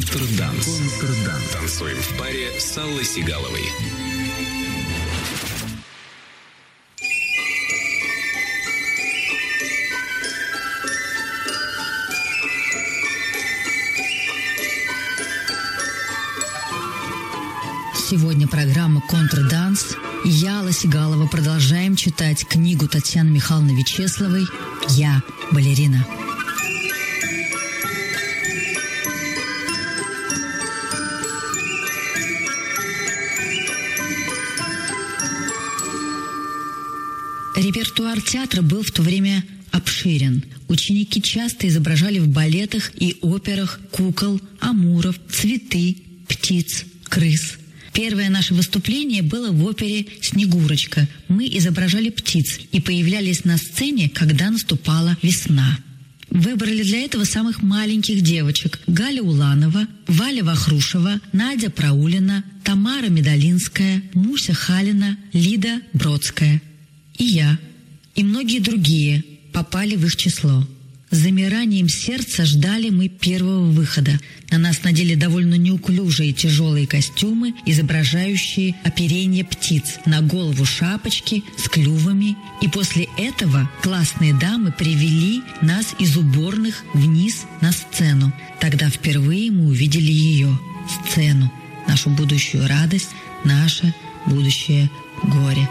Контрданс. Танцуем в паре с Аллой Сигаловой. Сегодня программа «Контрданс». Я, Алла Сигалова, продолжаем читать книгу Татьяны Михайловны Вячесловой «Я балерина». Репертуар театра был в то время обширен. Ученики часто изображали в балетах и операх кукол, амуров, цветы, птиц, крыс. Первое наше выступление было в опере «Снегурочка». Мы изображали птиц и появлялись на сцене, когда наступала весна. Выбрали для этого самых маленьких девочек: Галя Уланова, Валя Вахрушева, Надя Праулина, Тамара Медалинская, Муся Халина, Лида Бродская. И я, и многие другие попали в их число. С замиранием сердца ждали мы первого выхода. На нас надели довольно неуклюжие тяжелые костюмы, изображающие оперение птиц, на голову шапочки с клювами. И после этого классные дамы привели нас из уборных вниз на сцену. Тогда впервые мы увидели ее, сцену, нашу будущую радость, наше будущее горе.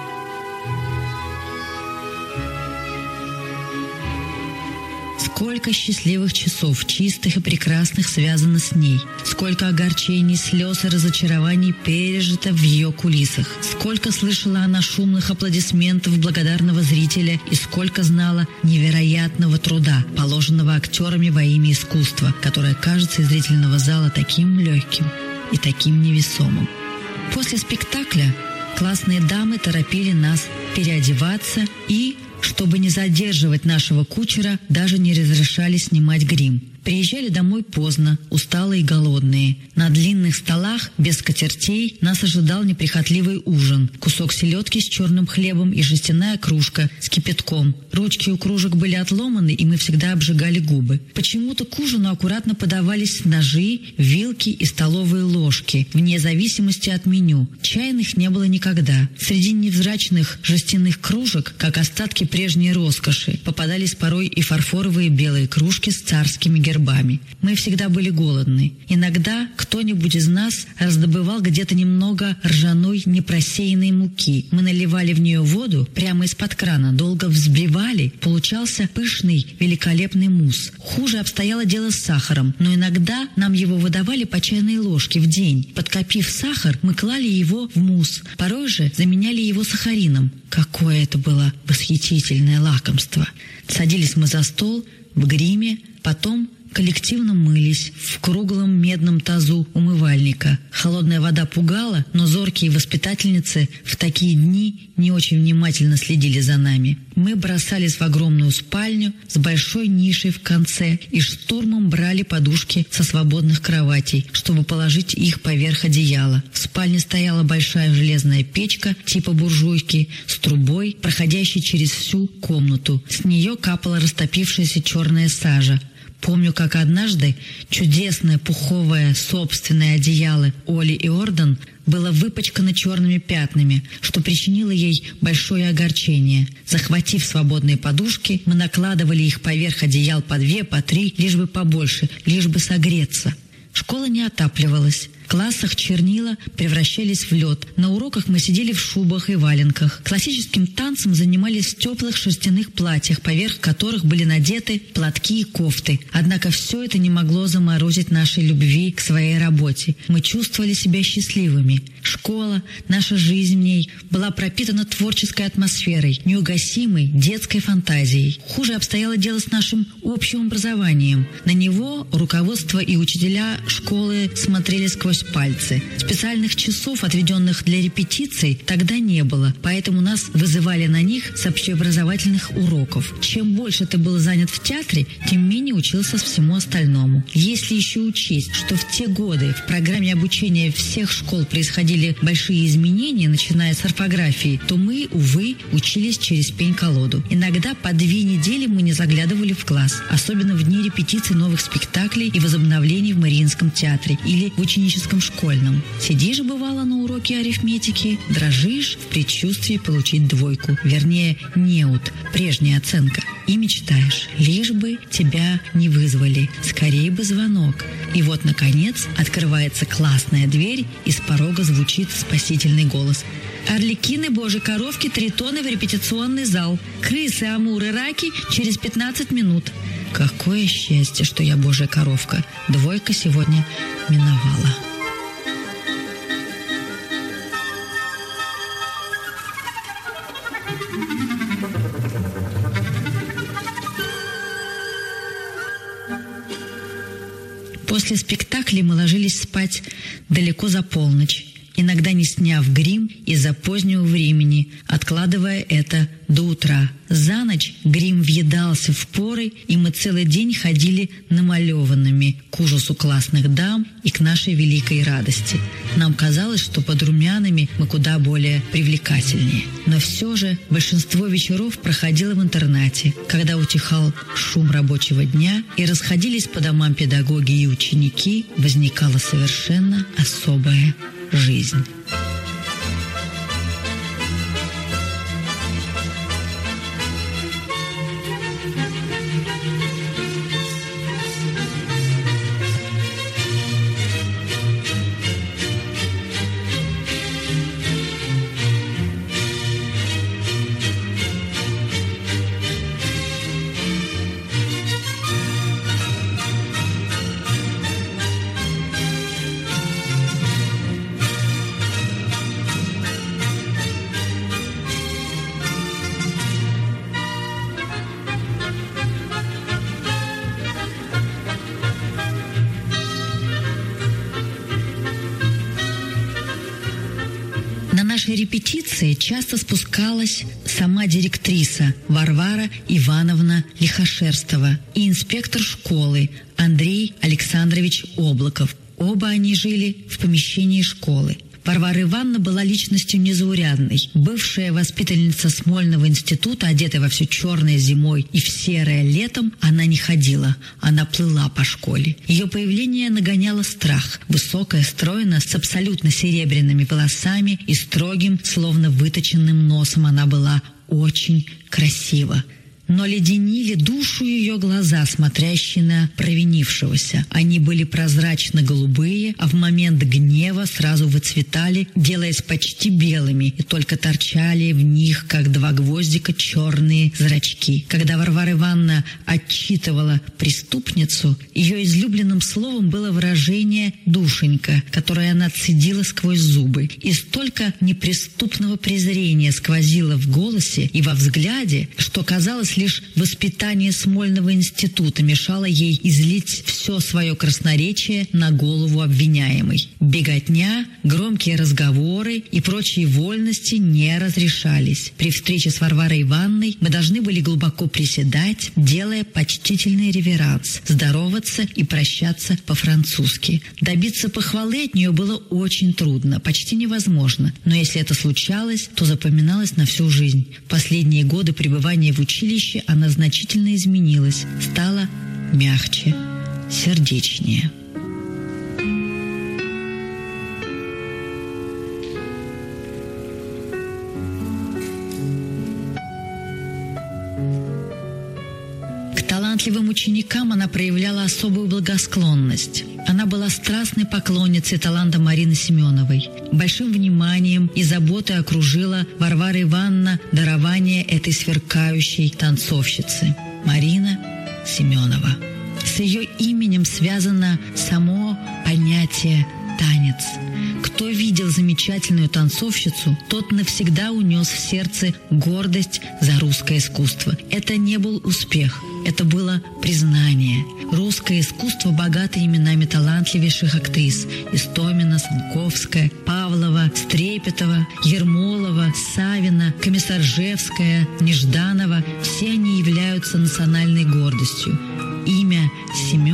Сколько счастливых часов, чистых и прекрасных, связано с ней. Сколько огорчений, слез и разочарований пережито в ее кулисах. Сколько слышала она шумных аплодисментов благодарного зрителя и сколько знала невероятного труда, положенного актерами во имя искусства, которое кажется из зрительного зала таким легким и таким невесомым. После спектакля классные дамы торопили нас переодеваться и, чтобы не задерживать нашего кучера, даже не разрешали снимать грим. Приезжали домой поздно, усталые и голодные. На длинных столах, без скатертей, нас ожидал неприхотливый ужин. Кусок селедки с черным хлебом и жестяная кружка с кипятком. Ручки у кружек были отломаны, и мы всегда обжигали губы. Почему-то к ужину аккуратно подавались ножи, вилки и столовые ложки, вне зависимости от меню. Чайных не было никогда. Среди невзрачных жестяных кружек, как остатки прежней роскоши, попадались порой и фарфоровые белые кружки с царскими гербами. Мы всегда были голодны. Иногда кто-нибудь из нас раздобывал где-то немного ржаной непросеянной муки. Мы наливали в нее воду прямо из-под крана, долго взбивали, получался пышный, великолепный мусс. Хуже обстояло дело с сахаром, но иногда нам его выдавали по чайной ложке в день. Подкопив сахар, мы клали его в мусс. Порой же заменяли его сахарином. Какое это было восхитительное лакомство! Садились мы за стол в гриме, потом коллективно мылись в круглом медном тазу умывальника. Холодная вода пугала, но зоркие воспитательницы в такие дни не очень внимательно следили за нами. Мы бросались в огромную спальню с большой нишей в конце и штурмом брали подушки со свободных кроватей, чтобы положить их поверх одеяла. В спальне стояла большая железная печка типа буржуйки с трубой, проходящей через всю комнату. С нее капала растопившаяся черная сажа. Помню, как однажды чудесное пуховое собственное одеяло Оли Иордан было выпачкано черными пятнами, что причинило ей большое огорчение. Захватив свободные подушки, мы накладывали их поверх одеял по 2, по 3, лишь бы побольше, лишь бы согреться. Школа не отапливалась. В классах чернила превращались в лед. На уроках мы сидели в шубах и валенках. Классическим танцем занимались в теплых шерстяных платьях, поверх которых были надеты платки и кофты. Однако все это не могло заморозить нашей любви к своей работе. Мы чувствовали себя счастливыми. Школа, наша жизнь в ней была пропитана творческой атмосферой, неугасимой детской фантазией. Хуже обстояло дело с нашим общим образованием. На него руководство и учителя школы смотрели сквозь пальцы. Специальных часов, отведенных для репетиций, тогда не было, поэтому нас вызывали на них с общеобразовательных уроков. Чем больше ты был занят в театре, тем менее учился всему остальному. Если еще учесть, что в те годы в программе обучения всех школ происходило происходили большие изменения, начиная с орфографии, то мы, увы, учились через пень-колоду. Иногда по 2 недели мы не заглядывали в класс, особенно в дни репетиций новых спектаклей и возобновлений в Мариинском театре или в ученическом школьном. Сидишь, бывало, на уроке арифметики, дрожишь в предчувствии получить 2, вернее, неуд, прежняя оценка. И мечтаешь, лишь бы тебя не вызвали, скорее бы звонок. И вот, наконец, открывается классная дверь, и с порога звучит спасительный голос. «Орликины, божьи коровки, тритоны в репетиционный зал. Крысы, амуры, раки через 15 минут». Какое счастье, что я божья коровка. 2 сегодня миновала. После спектакля мы ложились спать далеко за полночь, иногда не сняв грим из-за позднего времени, откладывая это до утра. За ночь грим въедался в поры, и мы целый день ходили намалеванными, к ужасу классных дам и к нашей великой радости. Нам казалось, что под румянами мы куда более привлекательнее. Но все же большинство вечеров проходило в интернате, когда утихал шум рабочего дня и расходились по домам педагоги и ученики, возникала совершенно особая жизнь. На нашей репетиции часто спускалась сама директриса Варвара Ивановна Лихошерстова и инспектор школы Андрей Александрович Облаков. Оба они жили в помещении школы. Варвара Ивановна была личностью незаурядной. Бывшая воспитанница Смольного института, одетая во все черное зимой и в серое летом, она не ходила, она плыла по школе. Ее появление нагоняло страх. Высокая, стройная, с абсолютно серебряными волосами и строгим, словно выточенным носом, она была очень красива. Но леденили душу ее глаза, смотрящие на провинившегося. Они были прозрачно-голубые, а в момент гнева сразу выцветали, делаясь почти белыми, и только торчали в них, как 2 гвоздика, черные зрачки. Когда Варвара Ивановна отчитывала преступницу, ее излюбленным словом было выражение «душенька», которое она цедила сквозь зубы. И столько неприступного презрения сквозило в голосе и во взгляде, что казалось, лишь воспитание Смольного института мешало ей излить все свое красноречие на голову обвиняемой. Беготня, громкие разговоры и прочие вольности не разрешались. При встрече с Варварой Ивановной мы должны были глубоко приседать, делая почтительный реверанс, здороваться и прощаться по-французски. Добиться похвалы от нее было очень трудно, почти невозможно, но если это случалось, то запоминалось на всю жизнь. В последние годы пребывания в училище она значительно изменилась, стала мягче, сердечнее. К талантливым ученикам она проявляла особую благосклонность. Она была страстной поклонницей таланта Марины Семеновой. Большим вниманием и заботой окружила Варвара Ивановна дарование этой сверкающей танцовщицы. Марина Семенова. С ее именем связано само понятие «танец». Кто видел замечательную танцовщицу, тот навсегда унес в сердце гордость за русское искусство. Это не был успех, это было признание. Русское искусство богато именами талантливейших актрис: Истомина, Санковская, Павлова, Стрепетова, Ермолова, Савина, Комиссаржевская, Нежданова. Все они являются национальной гордостью. Имя Семеновой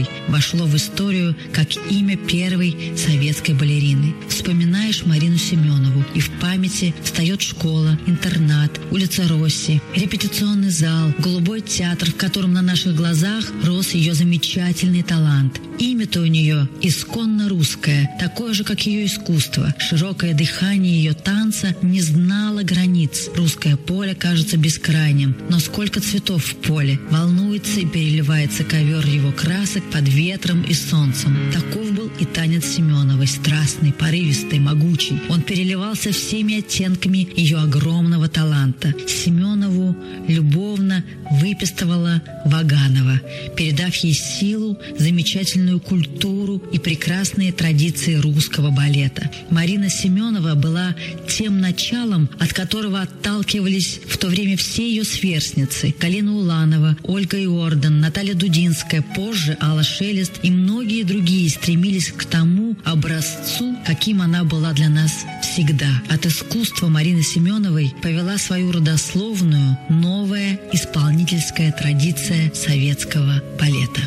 Семеновой вошло в историю как имя первой советской балерины. Вспоминаешь Марину Семенову, и в памяти встает школа, интернат, улица Росси, репетиционный зал, голубой театр, в котором на наших глазах рос ее замечательный талант. Имя-то у нее исконно русское, такое же, как ее искусство. Широкое дыхание ее танца не знало границ. Русское поле кажется бескрайним, но сколько цветов в поле. Волнуется и переливается ковер его красок под ветром и солнцем. Таков был и танец Семеновой, страстный, порывистый, могучий. Он переливался всеми оттенками ее огромного таланта. Семенову любовно выпистывала Ваганова, передав ей силу, замечательную культуру и прекрасные традиции русского балета. Марина Семенова была тем началом, от которого отталкивались в то время все ее сверстницы: Галина Уланова, Ольга Иордан, Наталья Дудинская, позже Алла Шелест и многие другие стремились к тому образцу, каким она была для нас всегда. От искусства Марины Семеновой повела свою родословную новая исполнительская традиция советского балета.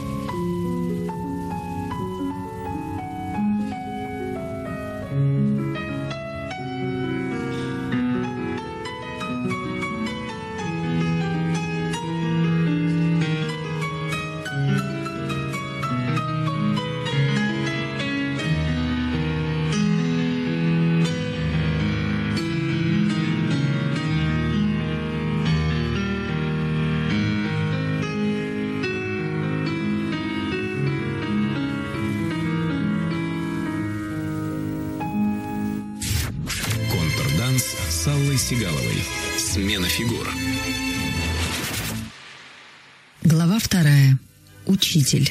С Аллой Сигаловой. Смена фигур. Глава 2. Учитель.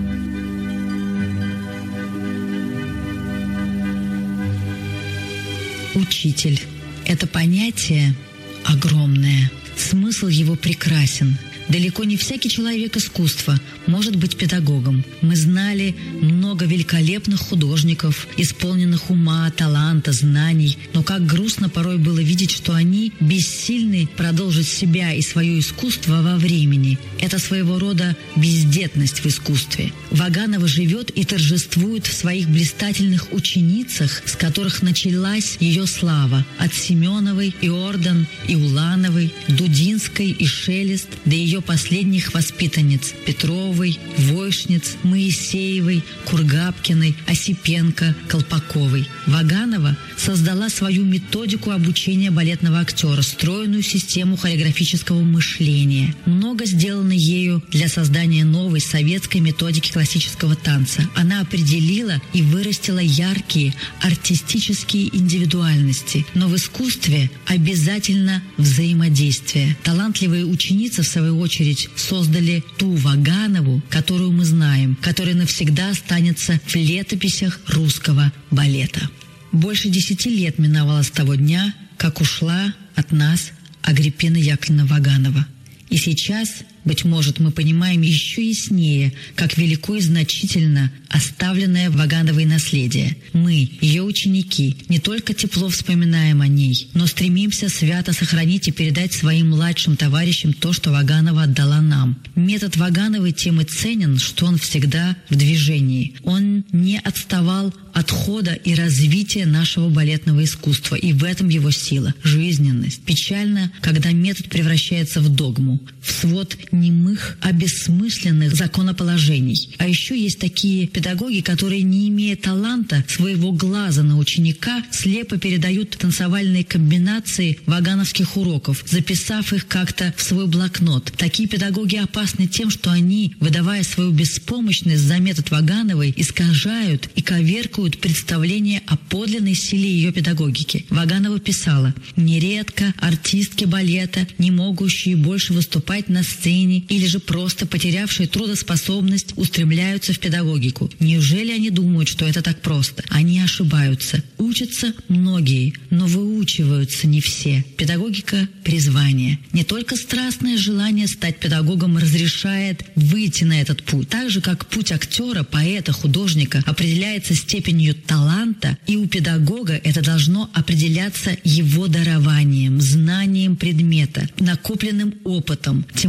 Учитель – это понятие огромное. Смысл его прекрасен. Далеко не всякий человек искусства может быть педагогом. Мы знали много великолепных художников, исполненных ума, таланта, знаний, но как грустно порой было видеть, что они бессильны продолжить себя и свое искусство во времени. Это своего рода бездетность в искусстве. Ваганова живет и торжествует в своих блистательных ученицах, с которых началась ее слава. От Семеновой, Иордан и Улановой, Дудинской и Шелест до ее последних воспитанниц Петровой, Войшниц, Моисеевой, Кургапкиной, Осипенко, Колпаковой. Ваганова создала свою методику обучения балетного актера, стройную систему хореографического мышления. Много сделано ею для создания новой советской методики классического танца. Она определила и вырастила яркие артистические индивидуальности. Но в искусстве обязательно взаимодействие. Талантливые ученицы, в свою очередь, создали ту Ваганову, которую мы знаем, которая навсегда останется в летописях русского балета. Больше 10 лет миновало с того дня, как ушла от нас Агриппина Яковлевна Ваганова. И сейчас, быть может, мы понимаем еще яснее, как велико и значительно оставленное Вагановой наследие. Мы, ее ученики, не только тепло вспоминаем о ней, но стремимся свято сохранить и передать своим младшим товарищам то, что Ваганова отдала нам. Метод Вагановой тем и ценен, что он всегда в движении. Он не отставал от хода и развития нашего балетного искусства, и в этом его сила, жизненность. Печально, когда метод превращается в догму, в свод немых, бессмысленных законоположений. А еще есть такие педагоги, которые, не имея таланта, своего глаза на ученика, слепо передают танцевальные комбинации вагановских уроков, записав их как-то в свой блокнот. Такие педагоги опасны тем, что они, выдавая свою беспомощность за метод Вагановой, искажают и коверкают представление о подлинной силе ее педагогики. Ваганова писала: «Нередко артистки балета, не могущие больше выступать на сцене или же просто потерявшие трудоспособность, устремляются в педагогику. Неужели они думают, что это так просто? Они ошибаются. Учатся многие, но выучиваются не все. Педагогика – призвание. Не только страстное желание стать педагогом разрешает выйти на этот путь. Так же, как путь актера, поэта, художника определяется степенью таланта, и у педагога это должно определяться его дарованием, знанием предмета, накопленным опытом. Тем более,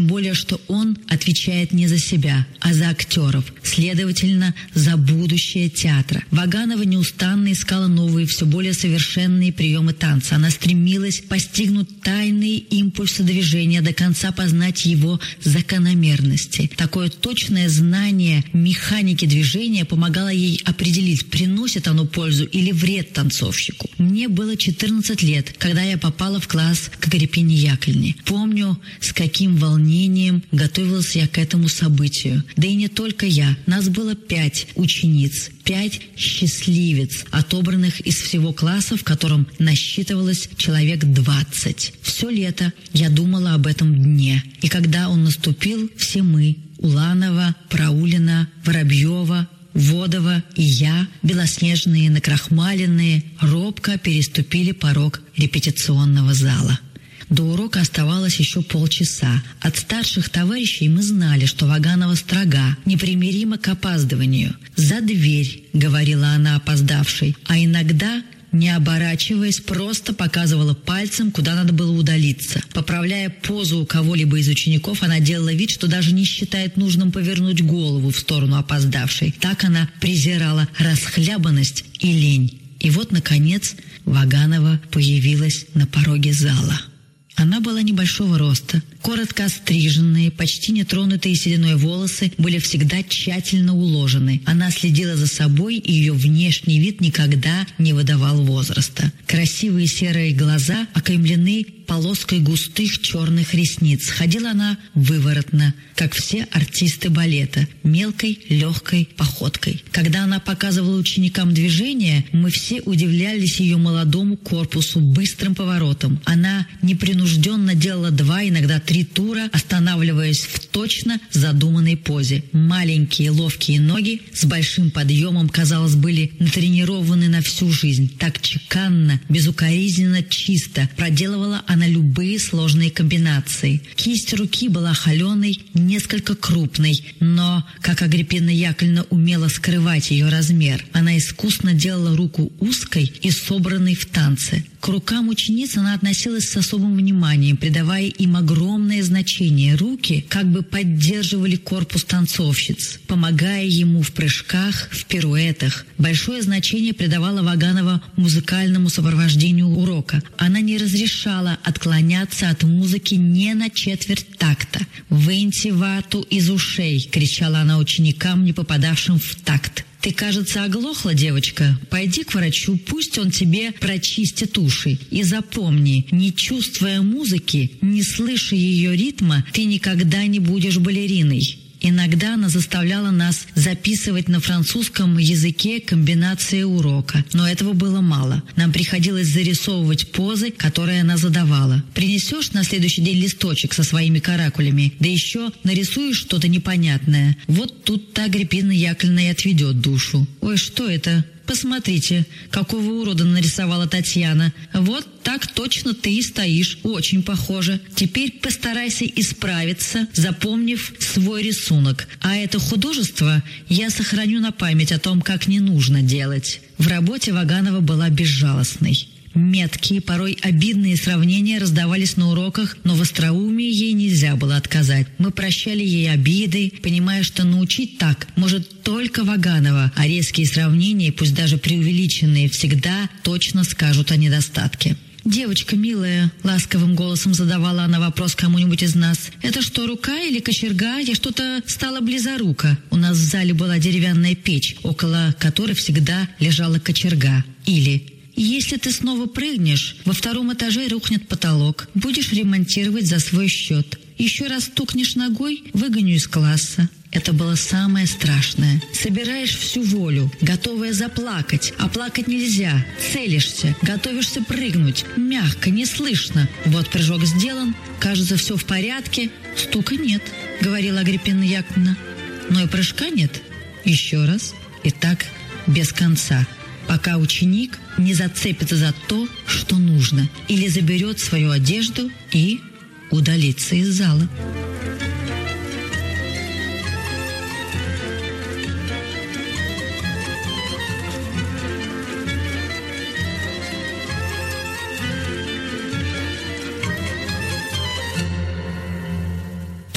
что он отвечает не за себя, а за актеров, следовательно, за будущее театра. Ваганова неустанно искала новые, все более совершенные приемы танца. Она стремилась постигнуть тайные импульсы движения, до конца познать его закономерности. Такое точное знание механики движения помогало ей определить, приносит оно пользу или вред танцовщику. Мне было 14 лет, когда я попала в класс к Агриппине Яковлевне. Помню, с каким волнением готовилась я к этому событию. Да и не только я. Нас было 5 учениц, 5 счастливец, отобранных из всего класса, в котором насчитывалось человек 20. Все лето я думала об этом дне. И когда он наступил, все мы, Уланова, Праулина, Воробьева, Водова и я, белоснежные, накрахмаленные, робко переступили порог репетиционного зала. До урока оставалось еще полчаса. От старших товарищей мы знали, что Ваганова строга, непримирима к опаздыванию. «За дверь», — говорила она опоздавшей, а иногда, не оборачиваясь, просто показывала пальцем, куда надо было удалиться. Поправляя позу у кого-либо из учеников, она делала вид, что даже не считает нужным повернуть голову в сторону опоздавшей. Так она презирала расхлябанность и лень. И вот, наконец, Ваганова появилась на пороге зала. Она была небольшого роста. Коротко остриженные, почти нетронутые сединой волосы были всегда тщательно уложены. Она следила за собой, и ее внешний вид никогда не выдавал возраста. Красивые серые глаза окаймлены полоской густых черных ресниц. Ходила она выворотно, как все артисты балета, мелкой, легкой походкой. Когда она показывала ученикам движение, мы все удивлялись ее молодому корпусу, быстрым поворотом. Она непринужденно делала 2, иногда 3 тура, останавливаясь в точно задуманной позе. Маленькие ловкие ноги с большим подъемом, казалось, были натренированы на всю жизнь. Так чеканно, безукоризненно, чисто проделывала она любые сложные комбинации. Кисть руки была холеной, несколько крупной, но, как Агриппина Яковлевна умела скрывать ее размер, она искусно делала руку узкой и собранной в танце. К рукам учениц она относилась с особым вниманием, придавая им огромное значение. Руки как бы поддерживали корпус танцовщиц, помогая ему в прыжках, в пируэтах. Большое значение придавала Ваганова музыкальному сопровождению урока. Она не разрешала отклоняться от музыки ни на четверть такта. «Выньте вату из ушей!» — кричала она ученикам, не попадавшим в такт. «Ты, кажется, оглохла, девочка? Пойди к врачу, пусть он тебе прочистит уши. И запомни, не чувствуя музыки, не слыша ее ритма, ты никогда не будешь балериной». Иногда она заставляла нас записывать на французском языке комбинации урока, но этого было мало. Нам приходилось зарисовывать позы, которые она задавала. Принесешь на следующий день листочек со своими каракулями, да еще нарисуешь что-то непонятное. Вот тут-то Агриппина Яковлевна и отведет душу. «Ой, что это? Посмотрите, какого урода нарисовала Татьяна. Вот так точно ты и стоишь. Очень похоже. Теперь постарайся исправиться, запомнив свой рисунок. А это художество я сохраню на память о том, как не нужно делать». В работе Ваганова была безжалостной. Меткие, порой обидные сравнения раздавались на уроках, но в остроумии ей нельзя было отказать. Мы прощали ей обиды, понимая, что научить так может только Ваганова, а резкие сравнения, пусть даже преувеличенные, всегда точно скажут о недостатке. «Девочка милая», — ласковым голосом задавала она вопрос кому-нибудь из нас, «это что, рука или кочерга? Я что-то стала близорука». У нас в зале была деревянная печь, около которой всегда лежала кочерга. Или «Если ты снова прыгнешь, во 2-м этаже рухнет потолок. Будешь ремонтировать за свой счет. Еще раз стукнешь ногой, выгоню из класса». Это было самое страшное. Собираешь всю волю, готовая заплакать, а плакать нельзя. Целишься, готовишься прыгнуть. Мягко, не слышно. Вот прыжок сделан, кажется, все в порядке. Стука нет, говорила Агриппина Яковлевна. Но и прыжка нет. Еще раз. И так без конца. Пока ученик не зацепится за то, что нужно, или заберет свою одежду и удалится из зала.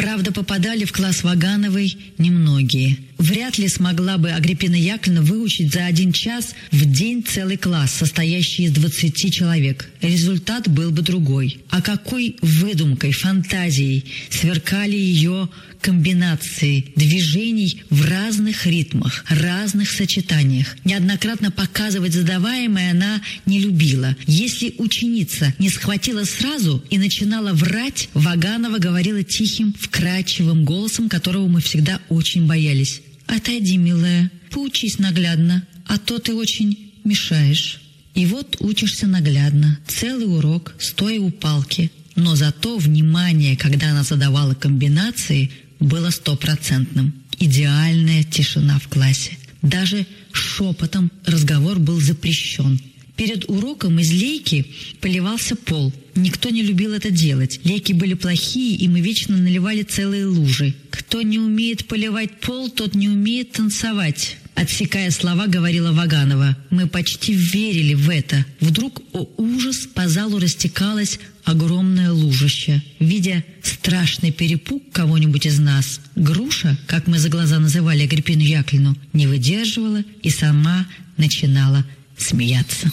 Правда, попадали в класс Вагановой немногие. Вряд ли смогла бы Агриппина Яковлевна выучить за 1 час в день целый класс, состоящий из 20 человек. Результат был бы другой. А какой выдумкой, фантазией сверкали ее комбинации движений в разных ритмах, разных сочетаниях. Неоднократно показывать задаваемое она не любила. Если ученица не схватила сразу и начинала врать, Ваганова говорила тихим, вкрадчивым голосом, которого мы всегда очень боялись. «Отойди, милая, поучись наглядно, а то ты очень мешаешь». И вот учишься наглядно, целый урок, стоя у палки. Но зато внимание, когда она задавала комбинации, было 100%. Идеальная тишина в классе. Даже шепотом разговор был запрещен. Перед уроком из лейки поливался пол. Никто не любил это делать. Лейки были плохие, и мы вечно наливали целые лужи. «Кто не умеет поливать пол, тот не умеет танцевать», отсекая слова, говорила Ваганова. Мы почти верили в это. Вдруг, о ужас, по залу растекалось огромное лужище. Видя страшный перепуг кого-нибудь из нас, Груша, как мы за глаза называли Агриппину Яковлевну, не выдерживала и сама начинала смеяться.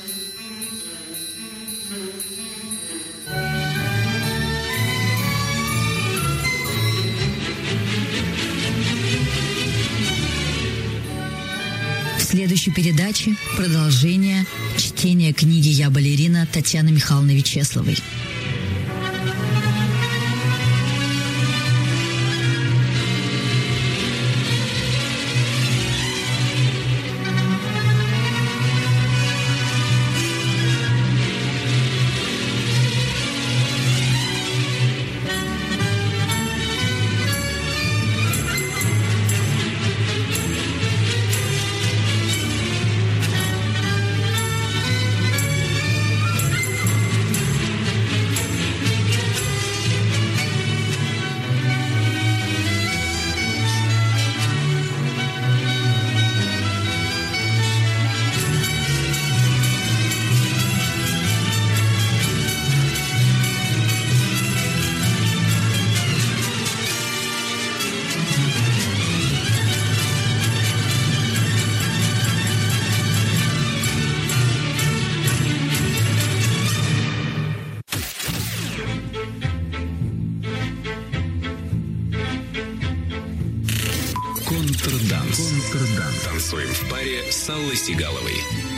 В следующей передаче продолжение чтения книги «Я балерина» Татьяны Михайловны Вячеславой. Контрданс. Танцуем в паре с Аллой Сигаловой.